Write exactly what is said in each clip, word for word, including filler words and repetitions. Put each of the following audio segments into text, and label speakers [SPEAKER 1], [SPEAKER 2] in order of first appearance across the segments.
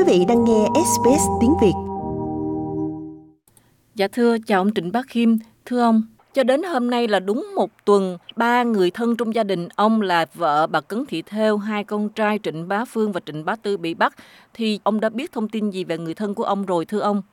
[SPEAKER 1] vị đang nghe ét bê ét tiếng Việt.
[SPEAKER 2] Dạ thưa, chào ông Trịnh Bá Khiêm. Thưa ông, cho đến hôm nay là đúng một tuần, ba người thân trong gia đình ông là vợ bà Cấn Thị Thêu, hai con trai Trịnh Bá Phương và Trịnh Bá Tư bị bắt. Thì ông đã biết thông tin gì về người thân của ông rồi thưa ông?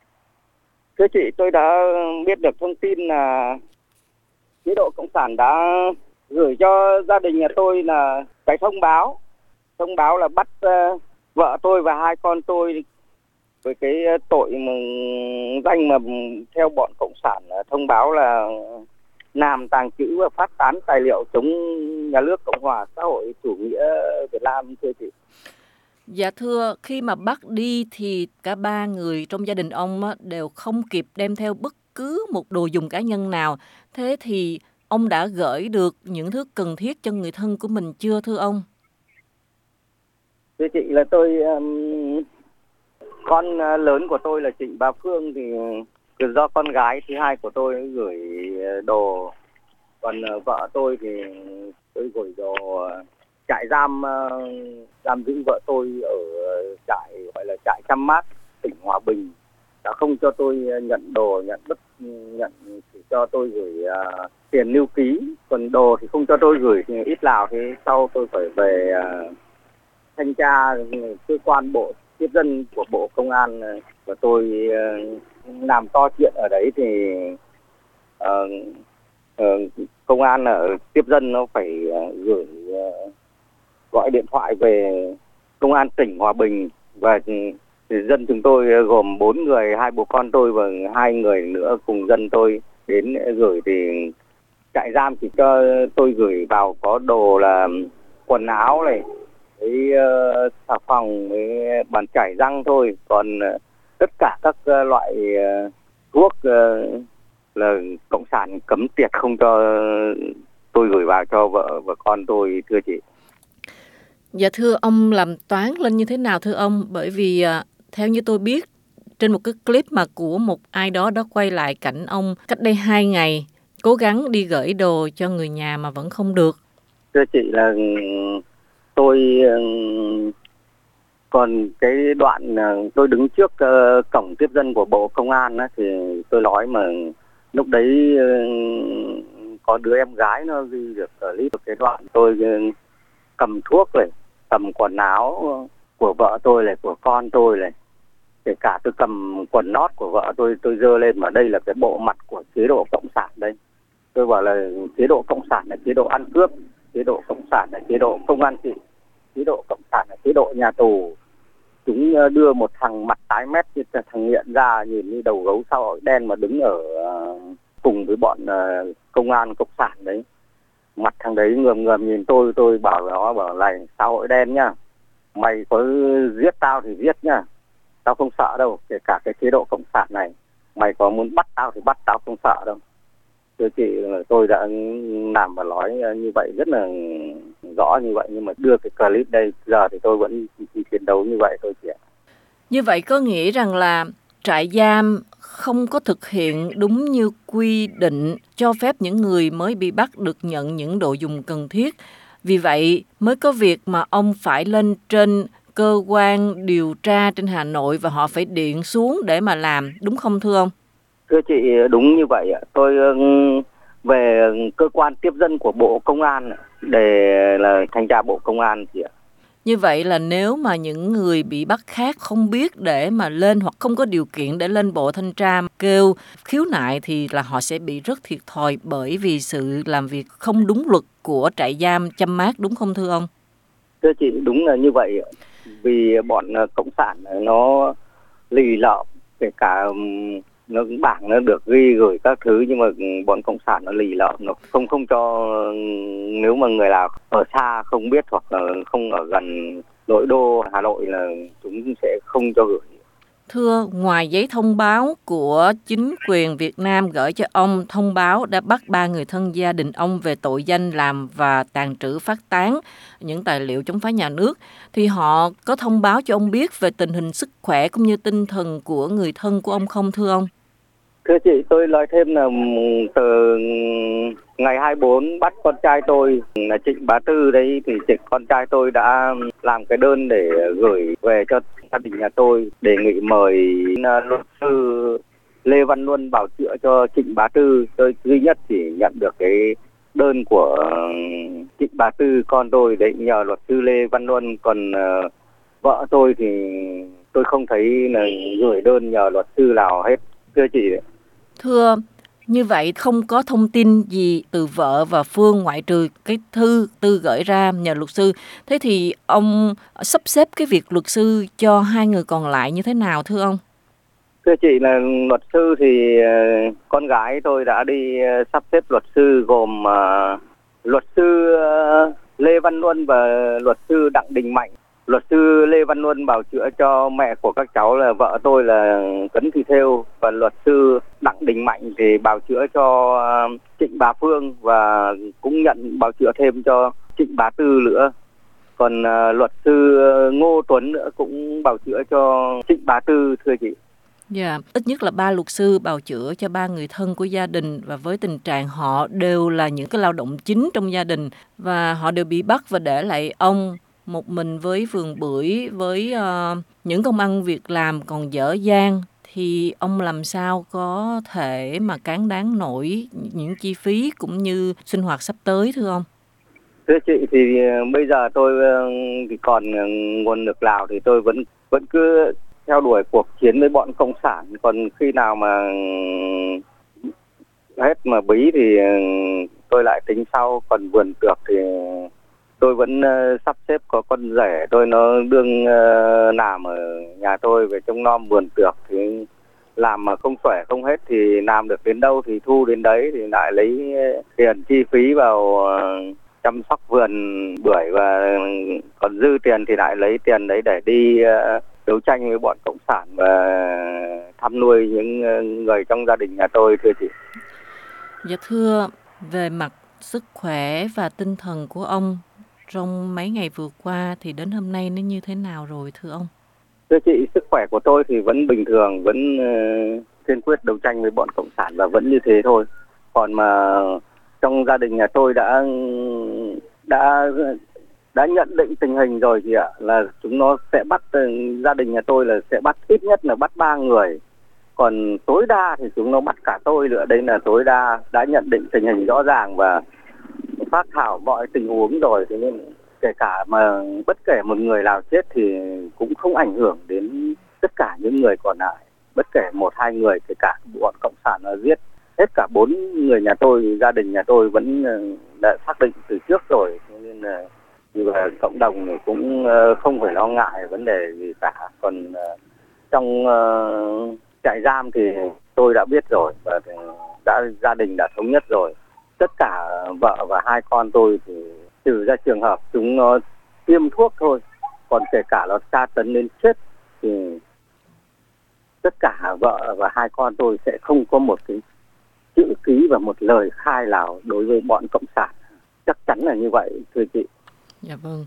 [SPEAKER 3] Thưa chị, tôi đã biết được thông tin là chế độ Cộng sản đã gửi cho gia đình nhà tôi là cái thông báo. Thông báo là bắt uh, vợ tôi và hai con tôi với cái tội mà, danh mà theo bọn Cộng sản thông báo là làm, tàng trữ và phát tán tài liệu chống nhà nước Cộng hòa xã hội chủ nghĩa Việt Nam, thưa chị.
[SPEAKER 2] Dạ thưa, khi mà bắt đi thì cả ba người trong gia đình ông đều không kịp đem theo bất cứ một đồ dùng cá nhân nào. Thế thì ông đã gửi được những thứ cần thiết cho người thân của mình chưa thưa ông?
[SPEAKER 3] Thưa chị, là tôi um, con lớn của tôi là Trịnh Bá Phương thì do con gái thứ hai của tôi gửi đồ, còn vợ tôi thì tôi gửi đồ trại giam giam giữ vợ tôi ở trại gọi là trại Chăm Mát, tỉnh Hòa Bình, đã không cho tôi nhận đồ, nhận bất nhận chỉ cho tôi gửi uh, tiền lưu ký, còn đồ thì không cho tôi gửi thì ít nào, thì sau tôi phải về uh, thanh tra cơ quan bộ tiếp dân của Bộ Công an và tôi uh, làm to chuyện ở đấy thì uh, uh, công an ở tiếp dân nó phải uh, gửi uh, gọi điện thoại về công an tỉnh Hòa Bình, và dân chúng tôi gồm bốn người, hai bố con tôi và hai người nữa cùng dân tôi đến gửi, thì trại giam chỉ cho tôi gửi vào có đồ là quần áo này, với uh, xà phòng, với bàn chải răng thôi, còn uh, tất cả các uh, loại uh, thuốc uh, là Cộng sản cấm tiệt không cho tôi gửi vào cho vợ và con tôi, thưa chị.
[SPEAKER 2] Dạ thưa, ông làm toán lên như thế nào thưa ông? Bởi vì uh, theo như tôi biết trên một cái clip mà của một ai đó đã quay lại cảnh ông cách đây hai ngày cố gắng đi gửi đồ cho người nhà mà vẫn không được.
[SPEAKER 3] Thưa chị, là tôi còn cái đoạn tôi đứng trước uh, cổng tiếp dân của Bộ Công an á, thì tôi nói mà lúc đấy uh, có đứa em gái nó ghi được clip cái đoạn tôi uh, cầm thuốc này, cầm quần áo của vợ tôi này, của con tôi này, kể cả tôi cầm quần nót của vợ tôi, tôi giơ lên mà đây là cái bộ mặt của chế độ Cộng sản đây. Tôi bảo là chế độ Cộng sản là chế độ ăn cướp, chế độ Cộng sản là chế độ không an trị, chế độ Cộng sản là chế độ nhà tù. Chúng đưa một thằng mặt tái mét như thằng nghiện ra, nhìn như đầu gấu xã hội đen mà đứng ở cùng với bọn công an Cộng sản đấy. Mặt thằng đấy ngườm ngườm nhìn tôi, tôi bảo nó, bảo này xã hội đen nhá, mày có giết tao thì giết nhá, tao không sợ đâu, kể cả cái chế độ Cộng sản này, mày có muốn bắt tao thì bắt, tao không sợ đâu. Thưa chị, tôi đã làm và nói như vậy rất là rõ như vậy, nhưng mà đưa cái clip đây giờ thì tôi vẫn chiến đấu như vậy thôi chị ạ.
[SPEAKER 2] Như vậy có nghĩa rằng là trại giam không có thực hiện đúng như quy định cho phép những người mới bị bắt được nhận những đồ dùng cần thiết. Vì vậy mới có việc mà ông phải lên trên cơ quan điều tra trên Hà Nội và họ phải điện xuống để mà làm, đúng không thưa ông?
[SPEAKER 3] Thưa chị, đúng như vậy ạ. Tôi về cơ quan tiếp dân của Bộ Công an để là thanh tra Bộ Công an chị ạ.
[SPEAKER 2] Như vậy là nếu mà những người bị bắt khác không biết để mà lên hoặc không có điều kiện để lên Bộ Thanh tra kêu khiếu nại thì là họ sẽ bị rất thiệt thòi bởi vì sự làm việc không đúng luật của trại giam Chăm Mát, đúng không thưa ông?
[SPEAKER 3] Thưa chị, đúng là như vậy. Vì bọn Cộng sản nó lì lợm, kể cả nó bảng nó được ghi gửi các thứ, nhưng mà bọn Cộng sản nó lì lợm, nó không không cho, nếu mà người nào ở xa không biết hoặc là không ở gần nội đô Hà Nội là chúng sẽ không cho gửi.
[SPEAKER 2] Thưa, ngoài giấy thông báo của chính quyền Việt Nam gửi cho ông thông báo đã bắt ba người thân gia đình ông về tội danh làm và tàng trữ phát tán những tài liệu chống phá nhà nước, thì họ có thông báo cho ông biết về tình hình sức khỏe cũng như tinh thần của người thân của ông không thưa ông?
[SPEAKER 3] Thưa chị, tôi nói thêm là từ Ngày hai mươi bốn bắt con trai tôi là Trịnh Bá Tư đấy, thì Trịnh con trai tôi đã làm cái đơn để gửi về cho gia đình nhà tôi, đề nghị mời luật sư Lê Văn Luân bảo chữa cho Trịnh Bá Tư. Tôi duy nhất chỉ nhận được cái đơn của Trịnh Bá Tư con tôi đấy, nhờ luật sư Lê Văn Luân. Còn uh, vợ tôi thì tôi không thấy là gửi đơn nhờ luật sư nào hết, thưa chị.
[SPEAKER 2] Thưa, như vậy không có thông tin gì từ vợ và Phương ngoại trừ cái thư Tư gửi ra nhờ luật sư. Thế thì ông sắp xếp cái việc luật sư cho hai người còn lại như thế nào thưa ông?
[SPEAKER 3] Thưa chị, là luật sư thì uh, con gái tôi đã đi uh, sắp xếp luật sư, gồm uh, luật sư uh, Lê Văn Luân và luật sư Đặng Đình Mạnh. Luật sư Lê Văn Luân bào chữa cho mẹ của các cháu là vợ tôi là Cấn Thị Thêu, và luật sư Đặng Đình Mạnh thì bào chữa cho uh, Trịnh Bá Phương và cũng nhận bào chữa thêm cho Trịnh Bá Tư nữa. Còn uh, luật sư Ngô Tuấn nữa cũng bào chữa cho Trịnh Bá Tư, thưa chị.
[SPEAKER 2] Dạ, yeah. Ít nhất là ba luật sư bào chữa cho ba người thân của gia đình, và với tình trạng họ đều là những cái lao động chính trong gia đình, và họ đều bị bắt và để lại ông một mình với vườn bưởi, với uh, những công ăn việc làm còn dở dang, thì ông làm sao có thể mà cán đáng nổi những chi phí cũng như sinh hoạt sắp tới thưa ông?
[SPEAKER 3] Thưa chị, thì bây giờ tôi thì còn nguồn lực nào thì tôi vẫn vẫn cứ theo đuổi cuộc chiến với bọn cộng sản. Còn khi nào mà hết mà bí thì tôi lại tính sau. Còn vườn tược thì tôi vẫn uh, sắp xếp có con rể tôi nó đương uh, làm ở nhà tôi về trông nom vườn tược, thì làm mà không khỏe không hết thì làm được đến đâu thì thu đến đấy, thì lại lấy tiền chi phí vào uh, chăm sóc vườn bưởi, và còn dư tiền thì lại lấy tiền đấy để đi uh, đấu tranh với bọn cộng sản và thăm nuôi những người trong gia đình nhà tôi, thưa chị.
[SPEAKER 2] Dạ thưa, về mặt sức khỏe và tinh thần của ông trong mấy ngày vừa qua thì đến hôm nay nó như thế nào rồi thưa ông?
[SPEAKER 3] Thưa chị, sức khỏe của tôi thì vẫn bình thường, vẫn uh, kiên quyết đấu tranh với bọn cộng sản và vẫn như thế thôi. Còn mà trong gia đình nhà tôi đã đã đã nhận định tình hình rồi chị ạ, là chúng nó sẽ bắt, gia đình nhà tôi là sẽ bắt ít nhất là bắt ba người, còn tối đa thì chúng nó bắt cả tôi nữa. Đây là tối đa, đã nhận định tình hình rõ ràng và phát thảo mọi tình huống rồi, thế nên kể cả mà bất kể một người nào chết thì cũng không ảnh hưởng đến tất cả những người còn lại. Bất kể một hai người, kể cả bọn cộng sản nó giết hết cả bốn người nhà tôi, gia đình nhà tôi vẫn đã xác định từ trước rồi, thế nên là và cộng đồng cũng không phải lo ngại vấn đề gì cả. Còn trong uh, trại giam thì tôi đã biết rồi, và đã gia đình đã thống nhất rồi. Tất cả vợ và hai con tôi thì trừ ra trường hợp chúng nó tiêm thuốc thôi, còn kể cả nó tra tấn đến chết thì tất cả vợ và hai con tôi sẽ không có một cái chữ ký và một lời khai nào đối với bọn cộng sản. Chắc chắn là như vậy, thưa chị.
[SPEAKER 2] Dạ vâng,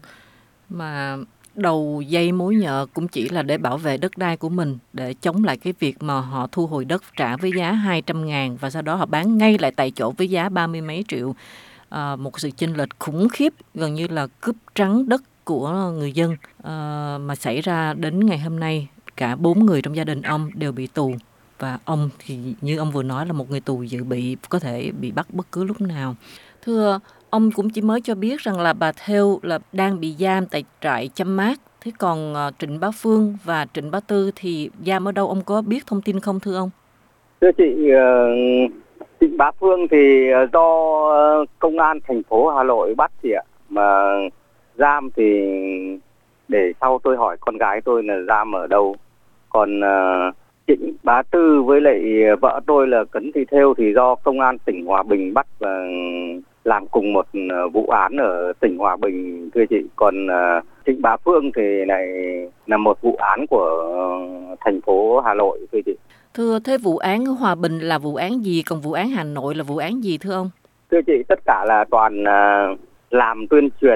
[SPEAKER 2] mà đầu dây mối nhợ cũng chỉ là để bảo vệ đất đai của mình, để chống lại cái việc mà họ thu hồi đất trả với giá hai trăm ngàn và sau đó họ bán ngay lại tại chỗ với giá ba mươi mấy triệu. À, một sự chênh lệch khủng khiếp, gần như là cướp trắng đất của người dân, à, mà xảy ra đến ngày hôm nay. Cả bốn người trong gia đình ông đều bị tù, và ông thì như ông vừa nói là một người tù dự bị có thể bị bắt bất cứ lúc nào. Thưa ông, cũng chỉ mới cho biết rằng là bà Thêu là đang bị giam tại trại Chăm Mát. Thế còn uh, Trịnh Bá Phương và Trịnh Bá Tư thì giam ở đâu, ông có biết thông tin không thưa ông?
[SPEAKER 3] Thưa chị, uh, Trịnh Bá Phương thì do công an thành phố Hà Nội bắt chị ạ, mà giam thì để sau tôi hỏi con gái tôi là giam ở đâu. Còn uh, Trịnh Bá Tư với lại vợ tôi là Cấn Thị Thêu thì do công an tỉnh Hòa Bình bắt và làm cùng một vụ án ở tỉnh Hòa Bình, thưa chị. Còn uh, Trịnh Bá Phương thì này là một vụ án của uh, thành phố Hà Nội, thưa chị.
[SPEAKER 2] Thưa, thế vụ án ở Hòa Bình là vụ án gì, còn vụ án Hà Nội là vụ án gì thưa ông?
[SPEAKER 3] Thưa chị, tất cả là toàn uh, làm tuyên truyền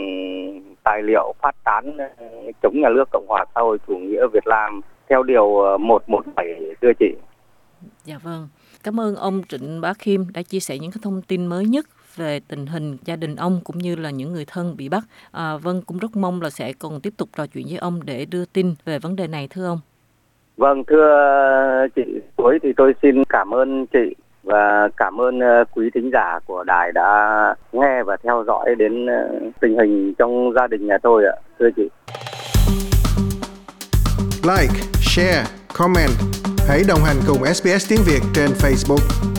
[SPEAKER 3] tài liệu phát tán uh, chống nhà nước Cộng hòa xã hội chủ nghĩa Việt Nam theo điều một một bảy, thưa chị.
[SPEAKER 2] Dạ vâng. Cảm ơn ông Trịnh Bá Khiêm đã chia sẻ những cái thông tin mới nhất về tình hình gia đình ông cũng như là những người thân bị bắt. À, vâng, cũng rất mong là sẽ còn tiếp tục trò chuyện với ông để đưa tin về vấn đề này thưa ông.
[SPEAKER 3] Vâng, thưa chị, cuối thì tôi xin cảm ơn chị và cảm ơn quý thính giả của đài đã nghe và theo dõi đến tình hình trong gia đình nhà tôi ạ, thưa chị.
[SPEAKER 4] Like, share, comment. Hãy đồng hành cùng ét bê ét Tiếng Việt trên Facebook.